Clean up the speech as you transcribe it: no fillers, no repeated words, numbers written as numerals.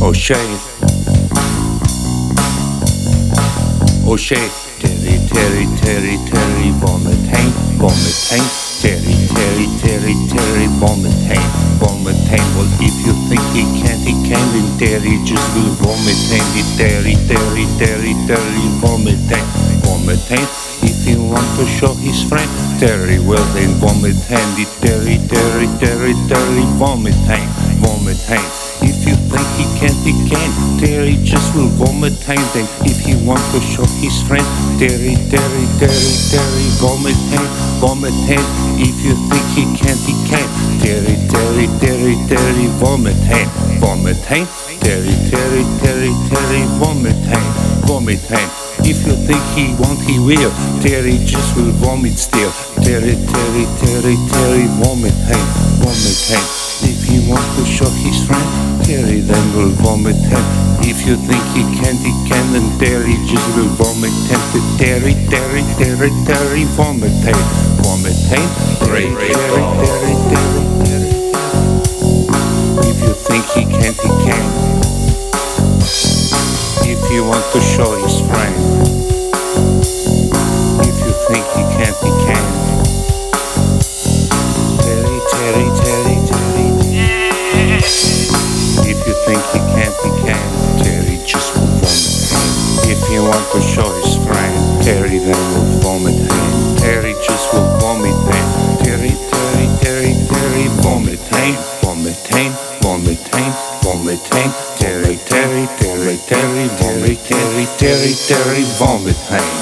O'Shea, O'Shea, Terry, Terry, Terry, Terry, vomit, Hank, vomit, Hank, Terry, Terry, Terry, Terry, vomit, Hank, vomit, Hank. Well, if you think he can't, then Terry just will vomit, Hank, Terry, Terry, Terry, Terry, vomit, Hank, vomit, Hank. If you want to show his friend, Terry, well then vomit, Handy, Terry, Terry, Terry, Terry, vomit, Hank, vomit, Hank. If you think he can't, Terry just will vomit, Hank. Then if he want to show his friend, Terry, Terry, Terry, Terry, vomit, Hank, vomit, Hank. If you think he can't, Terry, Terry, Terry, Terry, vomit, Hank, vomit, Hank. Terry, Terry, Terry, Terry, vomit, Hank, vomit, Hank. If you think he won't, he will. Terry just will vomit still. Terry, Terry, Terry, Terry, vomit, Hank, vomit, Hank. If he wants to show his friend, Terry then will vomit, Hank. If you think he can, then Terry just will vomit, Hank. Terry, Terry, Terry, Terry, vomit, Hank, vomit, Hank. Terry, Terry, Terry, Terry, Terry. If you think he can't, if you want to show his friend, if you think he can't, Terry, Terry, Terry, Terry. If you think he can't, Terry just will vomit. If you want to show his friend, Terry then will vomit. Terry just will vomit. Terry, Terry, Terry, Terry, vomit. Vomit, vomit, vomit. Terry, Terry, Terry, Terry, Terry, Terry, Terry, Terry, vomit.